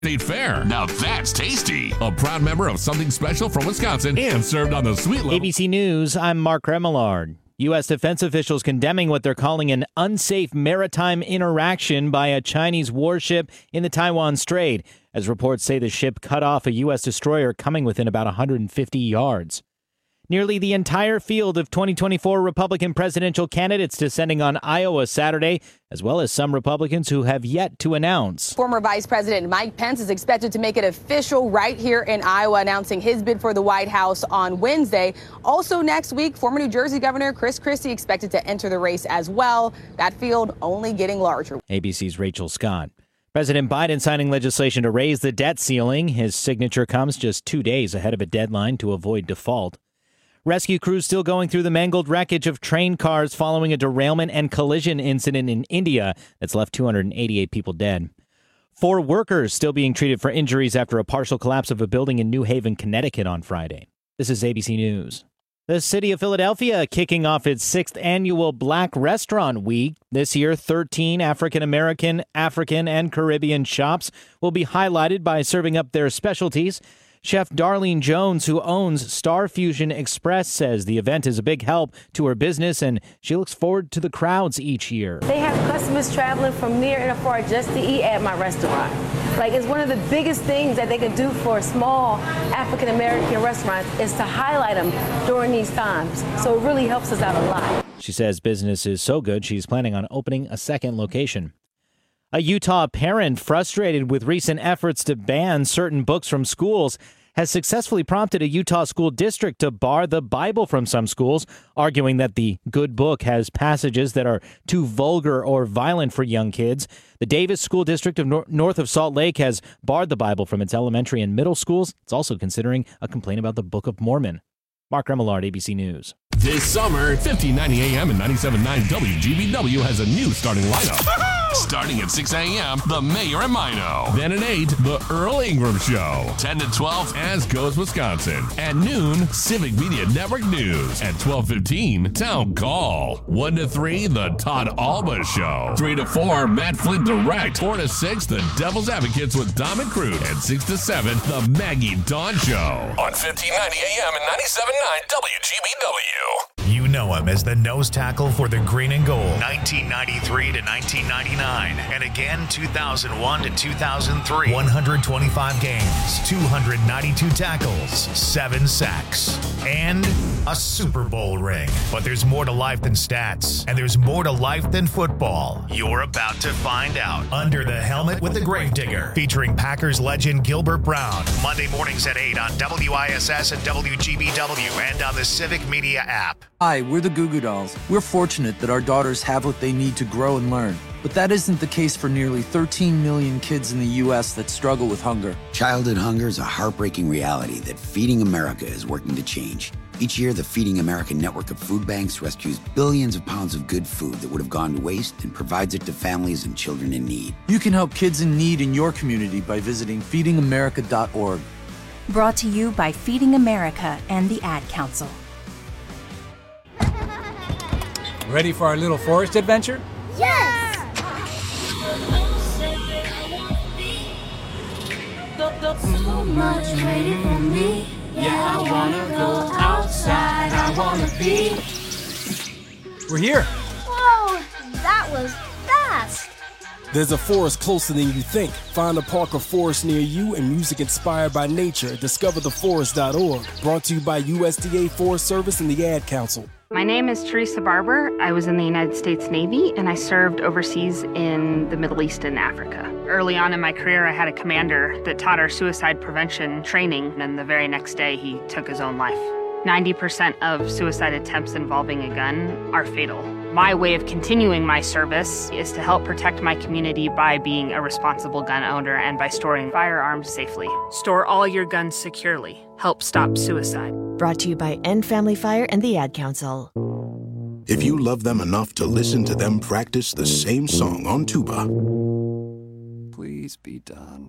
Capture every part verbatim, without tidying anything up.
State Fair. Now that's tasty. A proud member of Something Special from Wisconsin and served on the sweet level. A B C News, I'm Mark Remillard. U S defense officials condemning what they're calling an unsafe maritime interaction by a Chinese warship in the Taiwan Strait, as reports say the ship cut off a U S destroyer coming within about one hundred fifty yards. Nearly the entire field of twenty twenty-four Republican presidential candidates descending on Iowa Saturday, as well as some Republicans who have yet to announce. Former Vice President Mike Pence is expected to make it official right here in Iowa, announcing his bid for the White House on Wednesday. Also next week, former New Jersey Governor Chris Christie expected to enter the race as well. That field only getting larger. A B C's Rachel Scott. President Biden signing legislation to raise the debt ceiling. His signature comes just two days ahead of a deadline to avoid default. Rescue crews still going through the mangled wreckage of train cars following a derailment and collision incident in India that's left two hundred eighty-eight people dead. Four workers still being treated for injuries after a partial collapse of a building in New Haven, Connecticut on Friday. This is A B C News. The city of Philadelphia kicking off its sixth annual Black Restaurant Week. This year, thirteen African-American, African, and Caribbean shops will be highlighted by serving up their specialties. Chef Darlene Jones, who owns Star Fusion Express, says the event is a big help to her business, and she looks forward to the crowds each year. They have customers traveling from near and afar just to eat at my restaurant. Like, it's one of the biggest things that they can do for small African-American restaurants is to highlight them during these times. So it really helps us out a lot. She says business is so good, she's planning on opening a second location. A Utah parent frustrated with recent efforts to ban certain books from schools has successfully prompted a Utah school district to bar the Bible from some schools, arguing that the good book has passages that are too vulgar or violent for young kids. The Davis School District of nor- north of Salt Lake has barred the Bible from its elementary and middle schools. It's also considering a complaint about the Book of Mormon. Mark Remillard, A B C News. This summer, fifteen ninety A M and ninety-seven point nine W G B W has a new starting lineup. Starting at six A M, The Mayor and Mino. Then at eight, The Earl Ingram Show. ten to twelve, As Goes Wisconsin. At noon, Civic Media Network News. At twelve fifteen, Town Call. one to three, The Todd Alba Show. three to four, Matt Flint Direct. four to six, The Devil's Advocates with Dom and Crude. And six to seven, The Maggie Dawn Show. On fifteen ninety A M and ninety-seven point nine W G B W. You know him as the nose tackle for the green and gold, nineteen ninety-three to nineteen ninety-nine, and again two thousand one to two thousand three. one hundred twenty-five games, two hundred ninety-two tackles, seven sacks, and a Super Bowl ring. But there's more to life than stats, and there's more to life than football. You're about to find out. Under the Helmet with the Gravedigger, featuring Packers legend Gilbert Brown. Monday mornings at eight on W I S S and W G B W and on the Civic Media app. Hi, we're the Goo Goo Dolls. We're fortunate that our daughters have what they need to grow and learn. But that isn't the case for nearly thirteen million kids in the U S that struggle with hunger. Childhood hunger is a heartbreaking reality that Feeding America is working to change. Each year, the Feeding America network of food banks rescues billions of pounds of good food that would have gone to waste and provides it to families and children in need. You can help kids in need in your community by visiting feeding america dot org. Brought to you by Feeding America and the Ad Council. Ready for our little forest adventure? Yes! So much waiting for me. Yeah, I wanna go outside. I wanna be. We're here. Whoa, that was fast. There's a forest closer than you think. Find a park or forest near you and music inspired by nature. discover the forest dot org. Brought to you by U S D A Forest Service and the Ad Council. My name is Teresa Barber. I was in the United States Navy, and I served overseas in the Middle East and Africa. Early on in my career, I had a commander that taught our suicide prevention training, and the very next day, he took his own life. ninety percent of suicide attempts involving a gun are fatal. My way of continuing my service is to help protect my community by being a responsible gun owner and by storing firearms safely. Store all your guns securely. Help stop suicide. Brought to you by End Family Fire and the Ad Council. If you love them enough to listen to them practice the same song on tuba, please be done.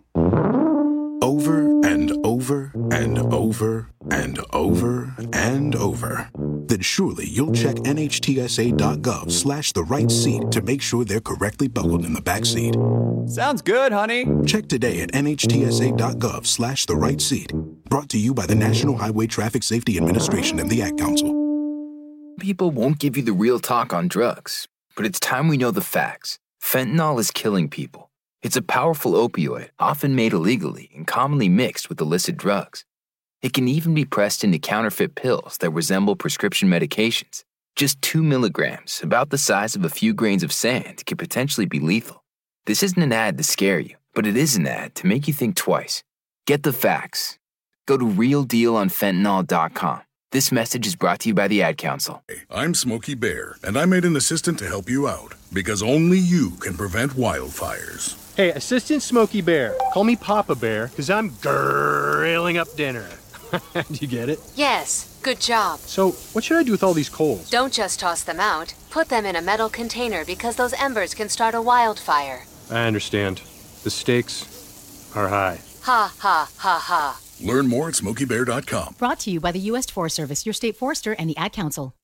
Over and over and over and over and over. then surely you'll check nhtsa.gov slash the right seat to make sure they're correctly buckled in the back seat. Sounds good, honey. Check today at nhtsa.gov slash the right seat. Brought to you by the National Highway Traffic Safety Administration and the Ad Council. People won't give you the real talk on drugs, but it's time we know the facts. Fentanyl is killing people. It's a powerful opioid, often made illegally and commonly mixed with illicit drugs. It can even be pressed into counterfeit pills that resemble prescription medications. Just two milligrams, about the size of a few grains of sand, could potentially be lethal. This isn't an ad to scare you, but it is an ad to make you think twice. Get the facts. Go to real deal on fentanyl dot com. This message is brought to you by the Ad Council. I'm Smokey Bear, and I made an assistant to help you out, because only you can prevent wildfires. Hey, Assistant Smokey Bear. Call me Papa Bear, because I'm grilling up dinner. Do you get it? Yes, good job. So, what should I do with all these coals? Don't just toss them out. Put them in a metal container because those embers can start a wildfire. I understand. The stakes are high. Ha, ha, ha, ha. Learn more at smokey bear dot com. Brought to you by the U S Forest Service, your state forester, and the Ad Council.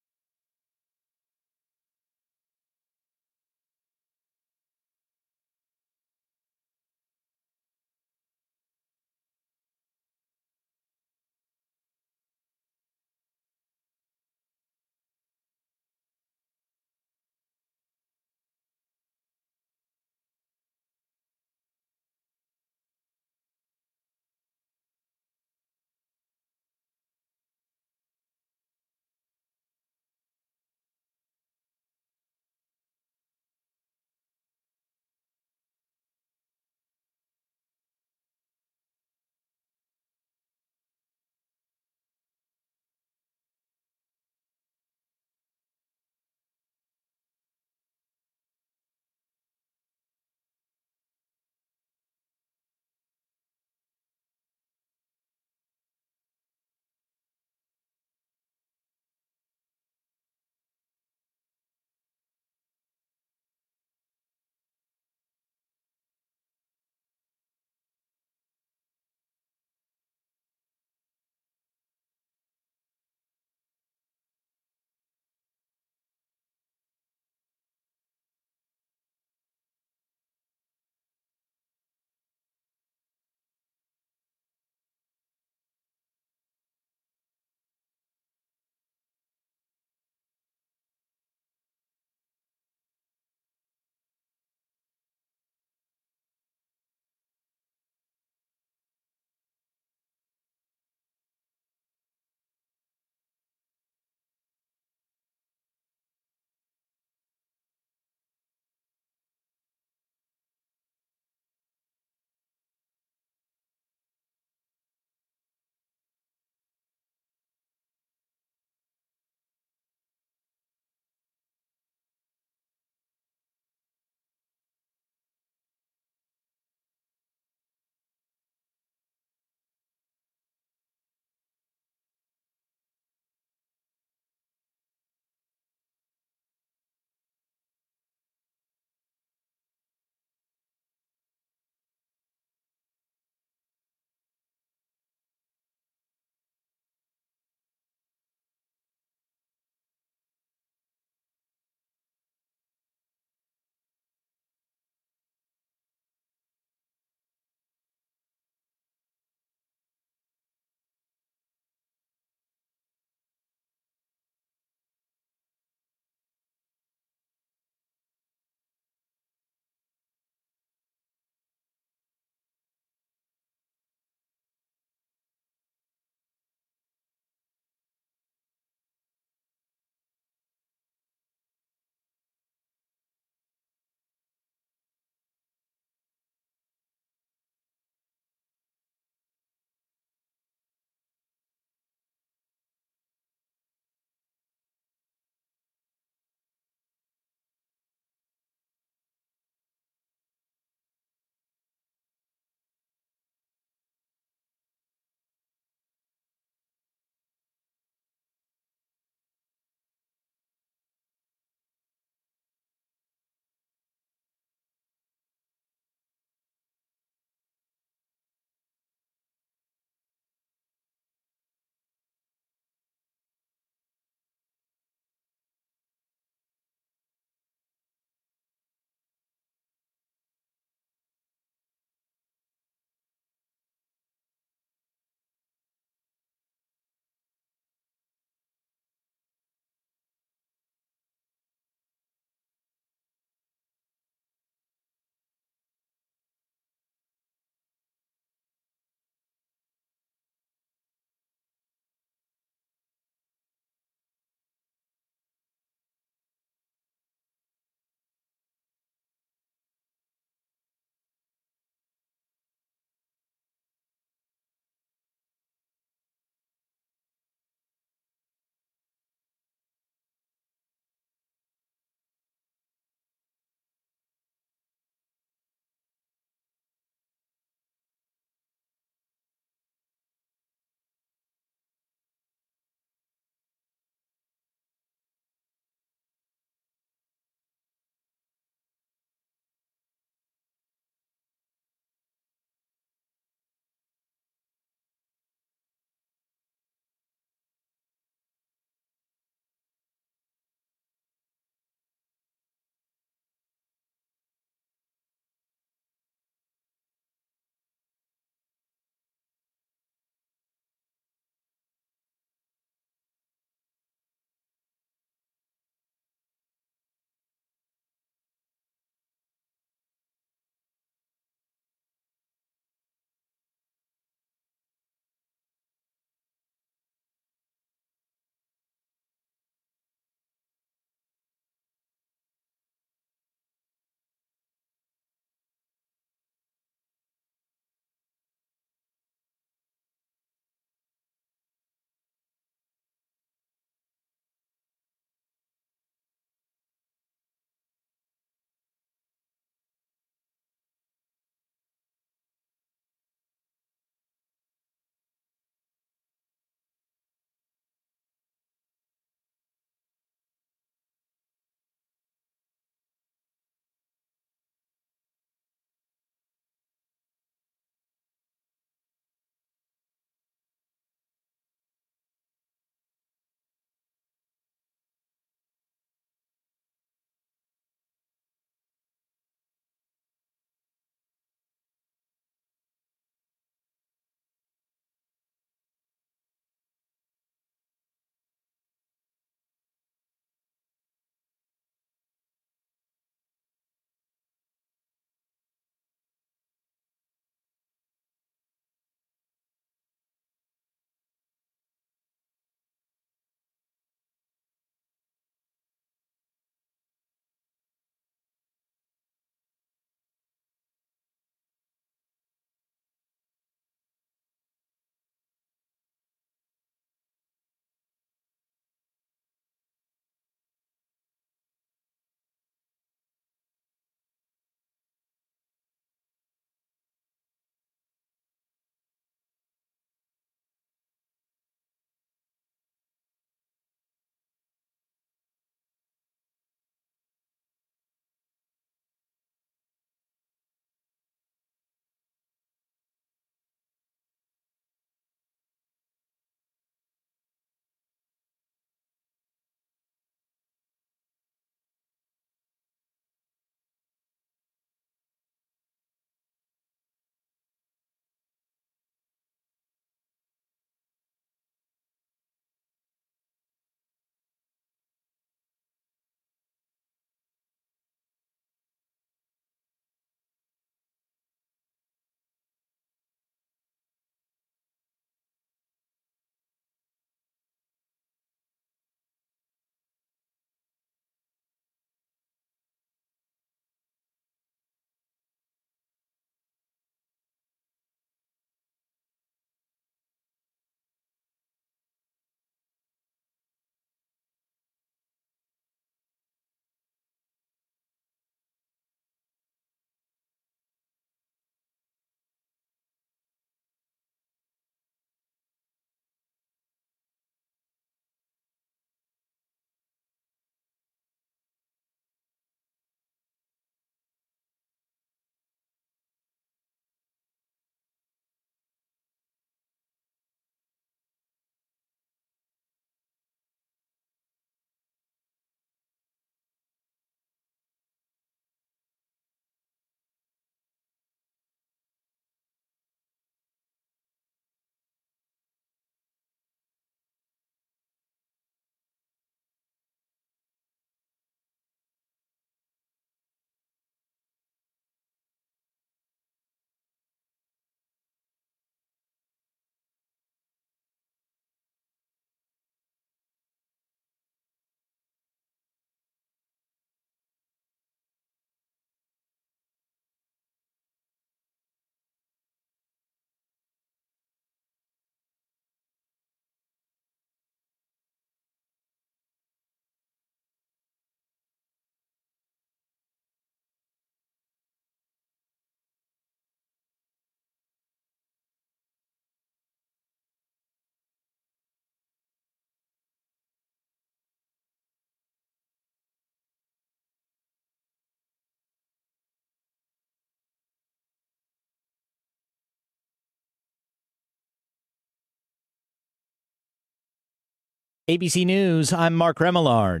A B C News, I'm Mark Remillard.